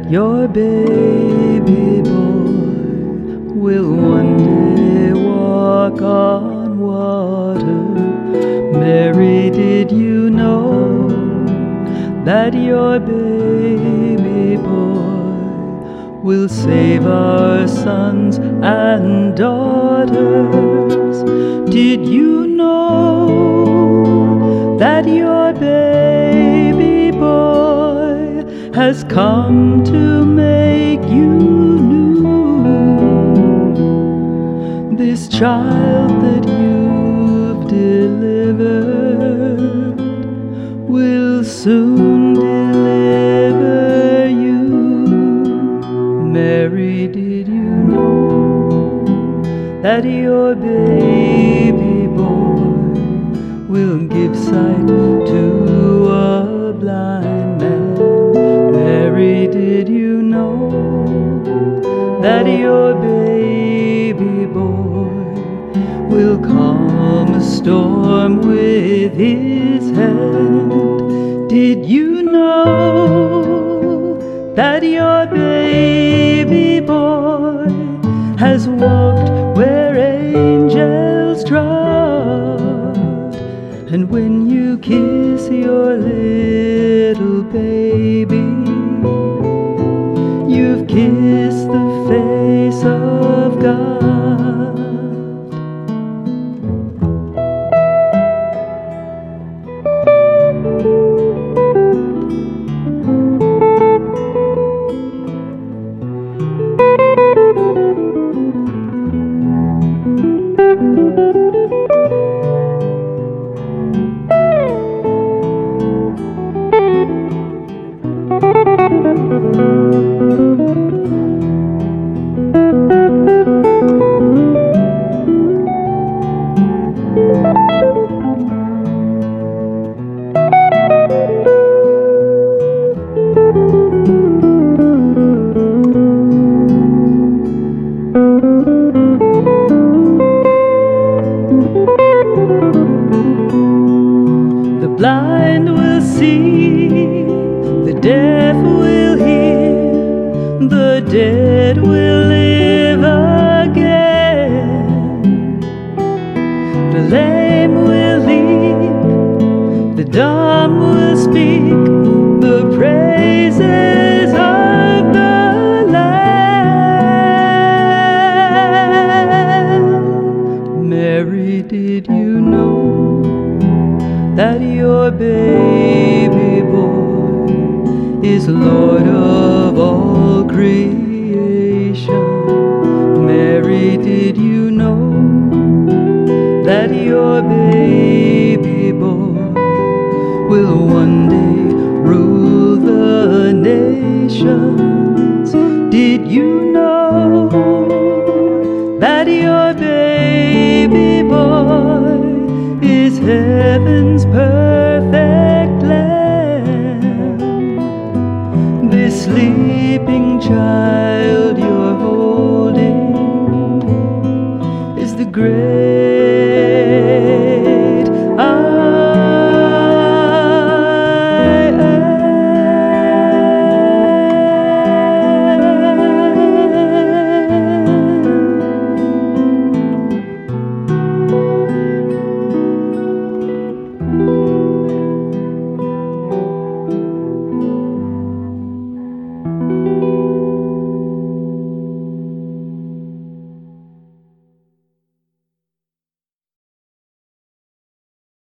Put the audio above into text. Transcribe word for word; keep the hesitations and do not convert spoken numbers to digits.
your baby boy will one day walk on water. Mary, did you know that your baby boy will save our sons and daughters? Did you know that your baby boy has come to make you new? This child that you've delivered will soon deliver you. Mary, did you know that your baby boy will give sight to a blind man? Mary, did you know that your baby boy will calm a storm with his hand? Did you know that your baby boy has walked where angels trod? And when you kiss your little baby, you've kissed the face of God. The blind will see, the deaf will hear, the dead will live again. The lame will leap, the dumb will speak, the praises of the Lamb. Mary, did you know that your baby boy is Lord of all creation? Mary, did you know that your baby boy will one day rule the nations? Did you know that your baby boy is heaven's perfect Lamb? This sleeping child